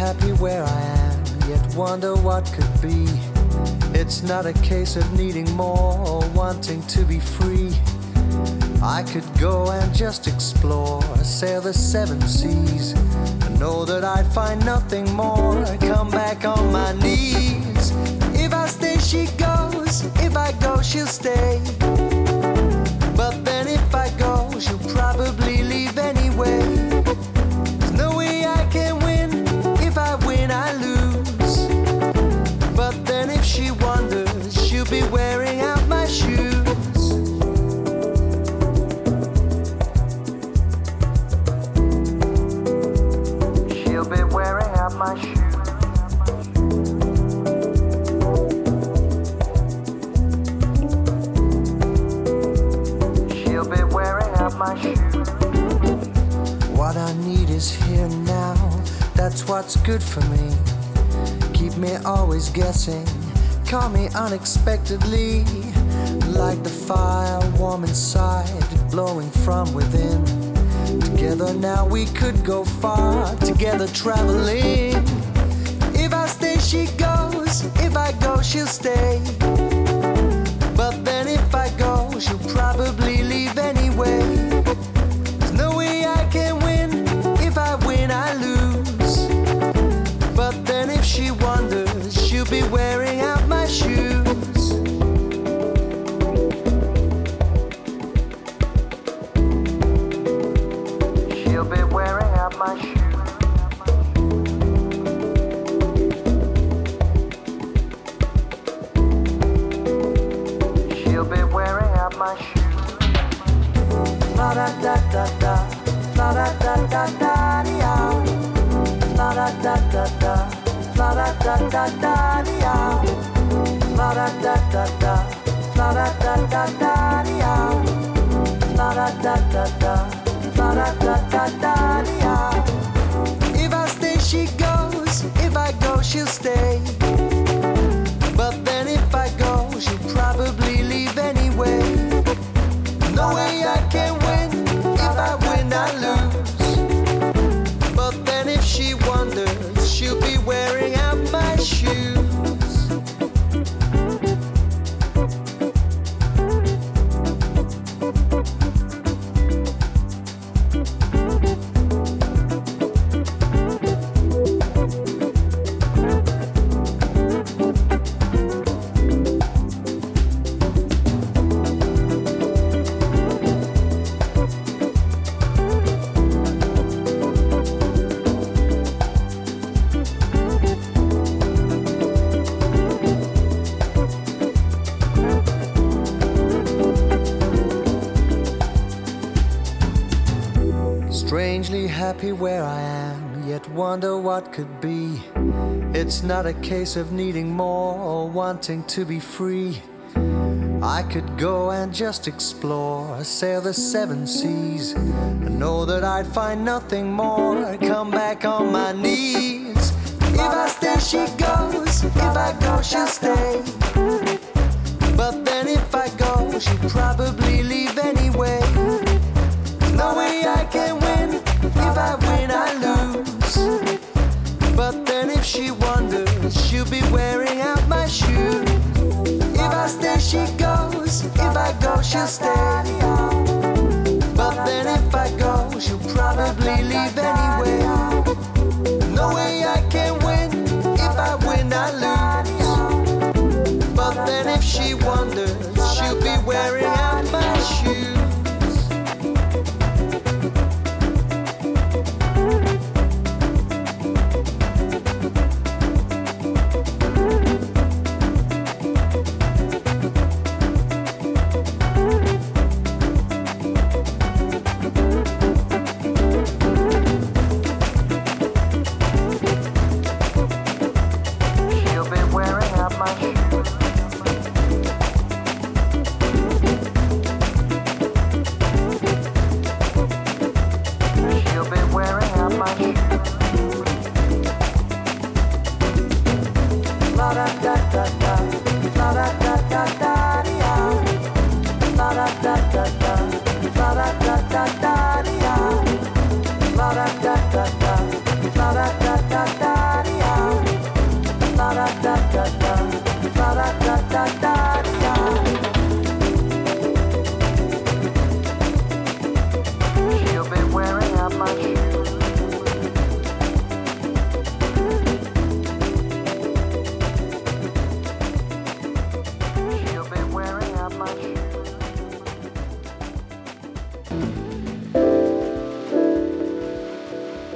happy where I am, yet wonder what could be. It's not a case of needing more or wanting to be free. I could go and just explore, sail the seven seas, and know that I'd find nothing more. Come back on my knees. If I stay, she goes. If I go, she'll stay. But then if I go, she'll probably leave anyway. There's no way I can win. If I win, I lose. But then if she wonders, she'll be wearing out my shoes. She'll be wearing out my shoes. My shoes. What I need is here now. That's what's good for me. Keep me always guessing. Call me unexpectedly. Like the fire warm inside, blowing from within. Together now we could go far. Together traveling. If I stay, she goes. If I go, she'll stay. But then if I go, she'll probably leave anyway. There's no way I can win. If I win, I lose. But then if she wonders, she'll be wearing out my shoes. She'll be wearing out my shoes. My shoes. La da da da da, la da da da da da, la da da da da, la da da da da da, la da da da da, la da da da da da, la da da da da, la da da da da. If I stay, she goes. If I go, she'll stay. But then if I go, she'll probably leave anyway. No way I can win. If I win, I lose. But then if she wonders, she'll be wearing out my shoes. Strangely happy where I am, yet wonder what could be. It's not a case of needing more or wanting to be free. I could go and just explore, sail the seven seas, and know that I'd find nothing more. Come back on my knees. If I stay, she goes. If I go, she'll stay. But then if I go, she'll probably leave anyway. No way I can win. If I win, I lose. But then if she wonders, she'll be wearing out my shoes. If I stay, she goes. If I go, she'll stay. But then if I go, she'll probably leave anyway. No way I can win. If I win, I lose. But then if she wonders, she'll be wearing out my shoes. She'll be wearing out my shoes. much.